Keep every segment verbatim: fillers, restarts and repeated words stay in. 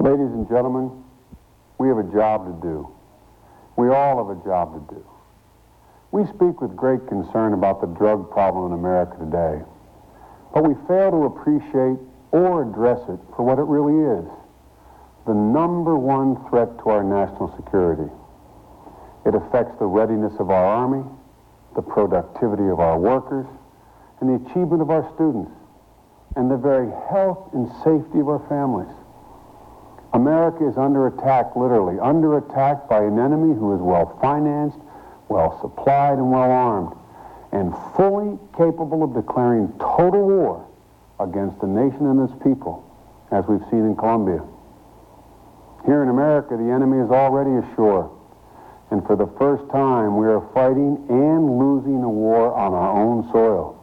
Ladies and gentlemen, we have a job to do. We all have a job to do. We speak with great concern about the drug problem in America today, but we fail to appreciate or address it for what it really is, the number one threat to our national security. It affects the readiness of our Army, the productivity of our workers, and the achievement of our students, and the very health and safety of our families. America is under attack, literally, under attack by an enemy who is well-financed, well-supplied, and well-armed, and fully capable of declaring total war against the nation and its people, as we've seen in Colombia. Here in America, the enemy is already ashore, and for the first time, we are fighting and losing a war on our own soil.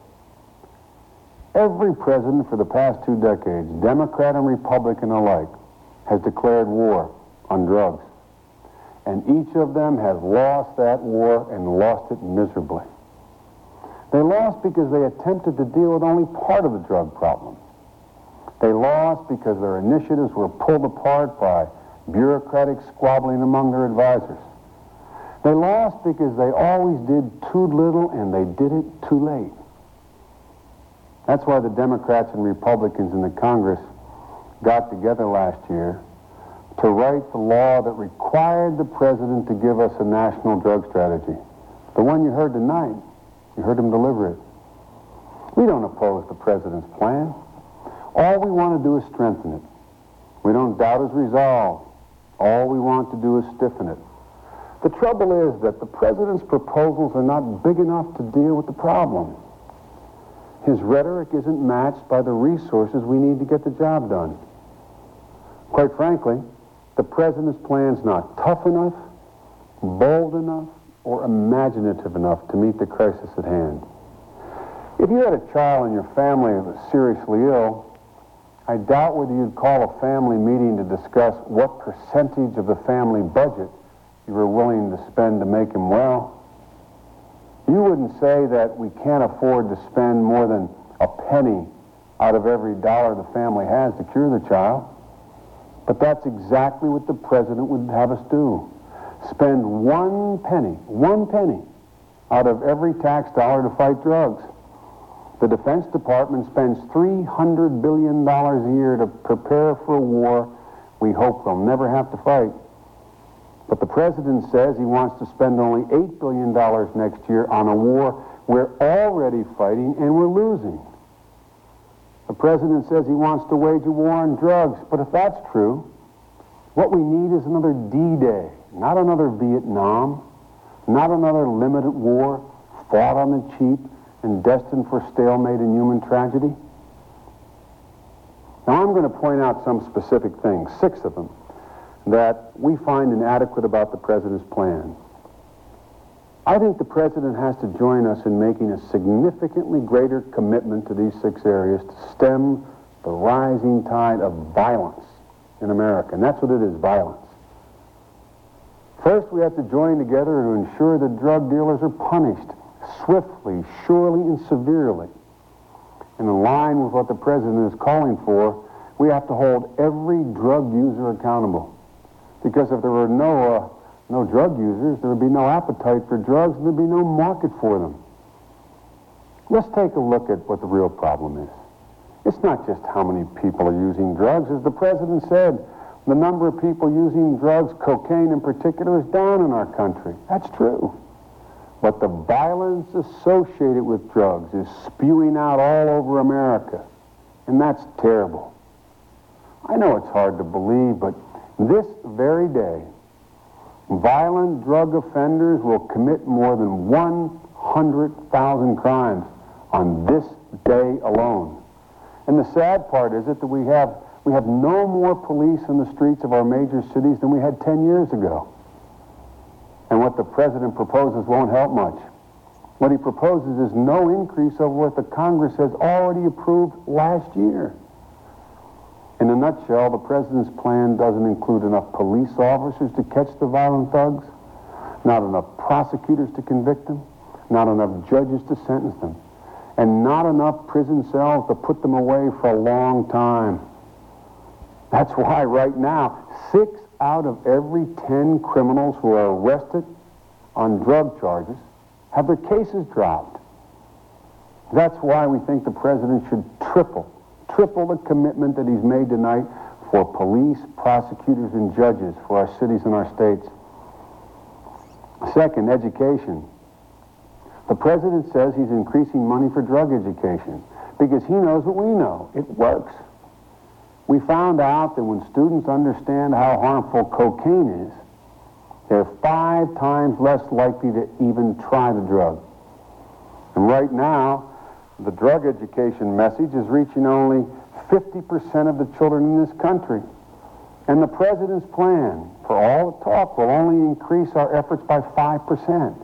Every president for the past two decades, Democrat and Republican alike, has declared war on drugs. And each of them has lost that war and lost it miserably. They lost because they attempted to deal with only part of the drug problem. They lost because their initiatives were pulled apart by bureaucratic squabbling among their advisors. They lost because they always did too little and they did it too late. That's why the Democrats and Republicans in the Congress got together last year to write the law that required the president to give us a national drug strategy. The one you heard tonight, you heard him deliver it. We don't oppose the president's plan. All we want to do is strengthen it. We don't doubt his resolve. All we want to do is stiffen it. The trouble is that the president's proposals are not big enough to deal with the problem. His rhetoric isn't matched by the resources we need to get the job done. Quite frankly, the president's plan's not tough enough, bold enough, or imaginative enough to meet the crisis at hand. If you had a child in your family that was seriously ill, I doubt whether you'd call a family meeting to discuss what percentage of the family budget you were willing to spend to make him well. You wouldn't say that we can't afford to spend more than a penny out of every dollar the family has to cure the child. But that's exactly what the president would have us do. Spend one penny, one penny, out of every tax dollar to fight drugs. The Defense Department spends three hundred billion dollars a year to prepare for a war we hope we'll never have to fight. But the president says he wants to spend only eight billion dollars next year on a war we're already fighting and we're losing. The president says he wants to wage a war on drugs, but if that's true, what we need is another D-Day, not another Vietnam, not another limited war fought on the cheap and destined for stalemate and human tragedy. Now I'm going to point out some specific things, six of them, that we find inadequate about the president's plan. I think the president has to join us in making a significantly greater commitment to these six areas to stem the rising tide of violence in America. And that's what it is, violence. First, we have to join together to ensure that drug dealers are punished swiftly, surely, and severely. And in line with what the president is calling for, we have to hold every drug user accountable. Because if there were no uh, no drug users, there would be no appetite for drugs, and there'd be no market for them. Let's take a look at what the real problem is. It's not just how many people are using drugs. As the president said, the number of people using drugs, cocaine in particular, is down in our country. That's true. But the violence associated with drugs is spewing out all over America, and that's terrible. I know it's hard to believe, but this very day, violent drug offenders will commit more than one hundred thousand crimes on this day alone. And the sad part is it that we have we have no more police in the streets of our major cities than we had ten years ago. And what the president proposes won't help much. What he proposes is no increase over what the Congress has already approved last year. In a nutshell, the president's plan doesn't include enough police officers to catch the violent thugs, not enough prosecutors to convict them, not enough judges to sentence them, and not enough prison cells to put them away for a long time. That's why right now, six out of every ten criminals who are arrested on drug charges have their cases dropped. That's why we think the president should triple, triple the commitment that he's made tonight for police, prosecutors, and judges for our cities and our states. Second, education. The president says he's increasing money for drug education because he knows what we know. It works. We found out that when students understand how harmful cocaine is, they're five times less likely to even try the drug. And right now, the drug education message is reaching only fifty percent of the children in this country. And the president's plan, for all the talk, will only increase our efforts by five percent.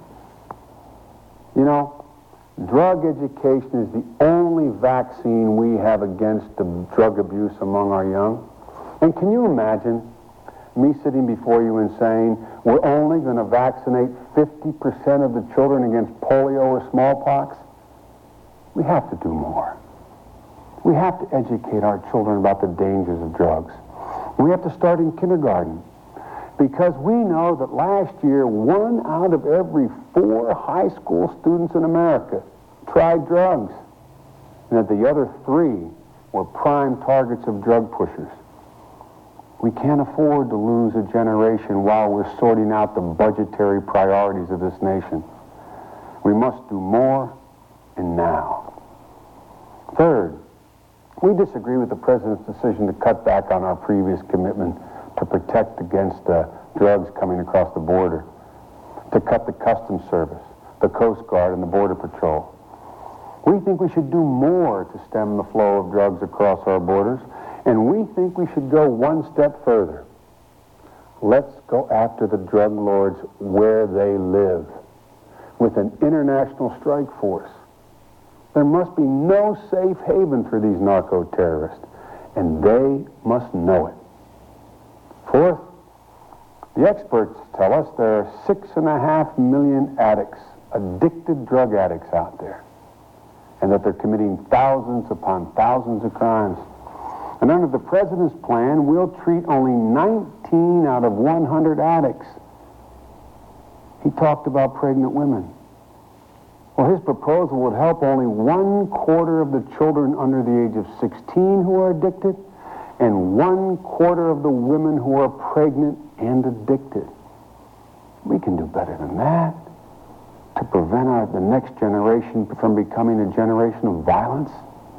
You know, drug education is the only vaccine we have against the drug abuse among our young. And can you imagine me sitting before you and saying, we're only going to vaccinate fifty percent of the children against polio or smallpox? We have to do more. We have to educate our children about the dangers of drugs. We have to start in kindergarten, because we know that last year, one out of every four high school students in America tried drugs, and that the other three were prime targets of drug pushers. We can't afford to lose a generation while we're sorting out the budgetary priorities of this nation. We must do more, and now. Third, we disagree with the president's decision to cut back on our previous commitment to protect against uh, drugs coming across the border, to cut the Customs Service, the Coast Guard, and the Border Patrol. We think we should do more to stem the flow of drugs across our borders, and we think we should go one step further. Let's go after the drug lords where they live, with an international strike force. There must be no safe haven for these narco-terrorists, and they must know it. Fourth, the experts tell us there are six and a half million addicts, addicted drug addicts out there, and that they're committing thousands upon thousands of crimes. And under the president's plan, we'll treat only nineteen out of one hundred addicts. He talked about pregnant women. Well, his proposal would help only one quarter of the children under the age of sixteen who are addicted, and one quarter of the women who are pregnant and addicted. We can do better than that to prevent our, the next generation from becoming a generation of violence.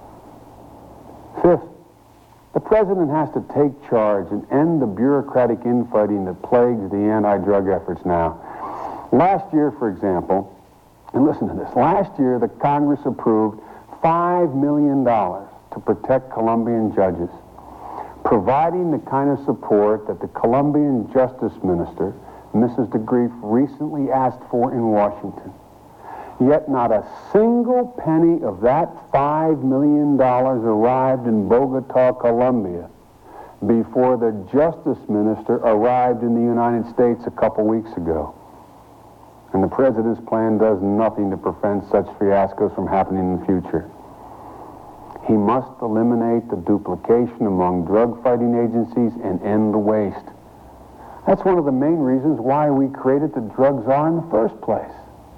Fifth, the president has to take charge and end the bureaucratic infighting that plagues the anti-drug efforts now. Last year, for example, and listen to this, last year the Congress approved five million dollars to protect Colombian judges, providing the kind of support that the Colombian Justice Minister, Missus de Grief, recently asked for in Washington. Yet not a single penny of that five million dollars arrived in Bogota, Colombia, before the Justice Minister arrived in the United States a couple weeks ago. And the president's plan does nothing to prevent such fiascos from happening in the future. He must eliminate the duplication among drug-fighting agencies and end the waste. That's one of the main reasons why we created the drug czar in the first place.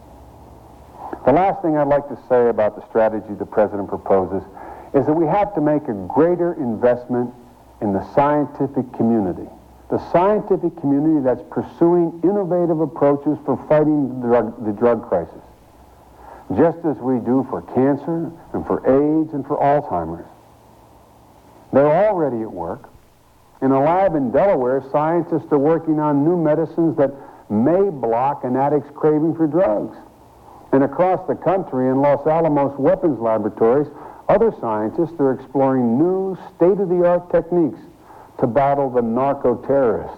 The last thing I'd like to say about the strategy the president proposes is that we have to make a greater investment in the scientific community. The scientific community that's pursuing innovative approaches for fighting the drug, the drug crisis, just as we do for cancer and for AIDS and for Alzheimer's. They're already at work. In a lab in Delaware, scientists are working on new medicines that may block an addict's craving for drugs. And across the country in Los Alamos weapons laboratories, other scientists are exploring new state-of-the-art techniques to battle the narco-terrorist.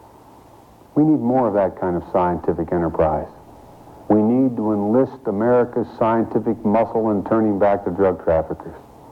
We need more of that kind of scientific enterprise. We need to enlist America's scientific muscle in turning back the drug traffickers.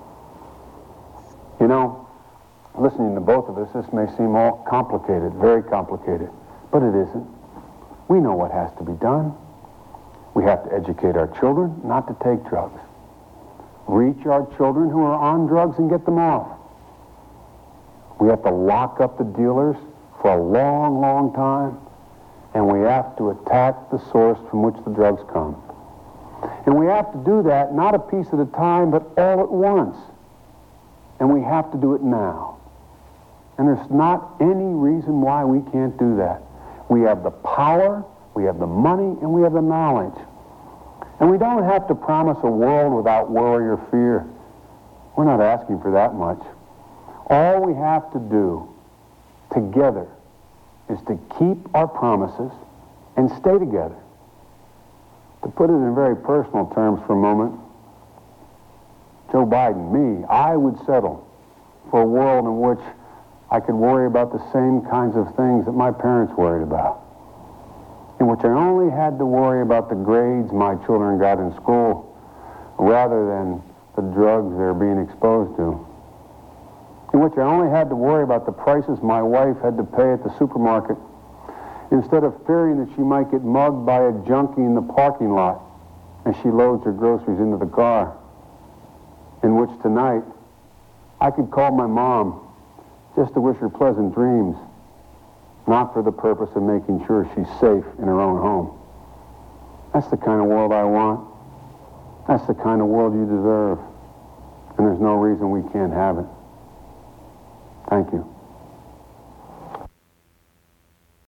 You know, listening to both of us, this may seem all complicated, very complicated, but it isn't. We know what has to be done. We have to educate our children not to take drugs. Reach our children who are on drugs and get them off. We have to lock up the dealers for a long, long time, and we have to attack the source from which the drugs come. And we have to do that not a piece at a time, but all at once. And we have to do it now. And there's not any reason why we can't do that. We have the power, we have the money, and we have the knowledge. And we don't have to promise a world without worry or fear. We're not asking for that much. All we have to do together is to keep our promises and stay together. To put it in very personal terms for a moment, Joe Biden, me, I would settle for a world in which I could worry about the same kinds of things that my parents worried about, in which I only had to worry about the grades my children got in school rather than the drugs they're being exposed to, in which I only had to worry about the prices my wife had to pay at the supermarket instead of fearing that she might get mugged by a junkie in the parking lot as she loads her groceries into the car, in which tonight I could call my mom just to wish her pleasant dreams, not for the purpose of making sure she's safe in her own home. That's the kind of world I want. That's the kind of world you deserve. And there's no reason we can't have it. Thank you.